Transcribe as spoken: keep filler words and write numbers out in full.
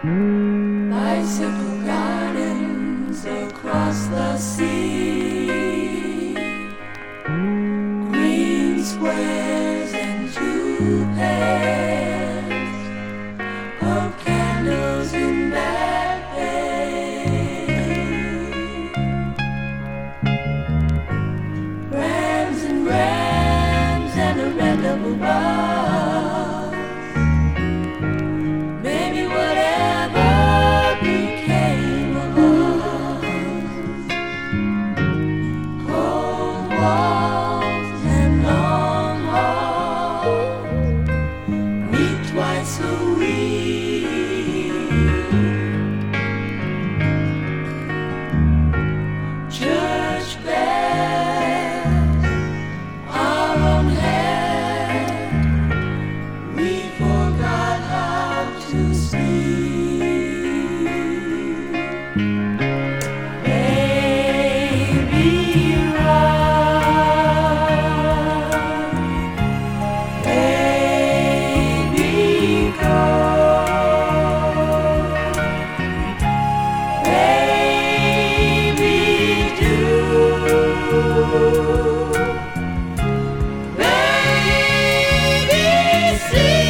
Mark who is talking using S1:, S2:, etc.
S1: Bicycle gardens across the sea, green squares and two pairs of candles in back bay, rams and rams and a red double bus. Maybe whatever became of us, cold walls and long halls, meet twice a week, church bells, our own hair, we forgot how to speak. Baby, run. Baby, go. Baby, do. Baby, see.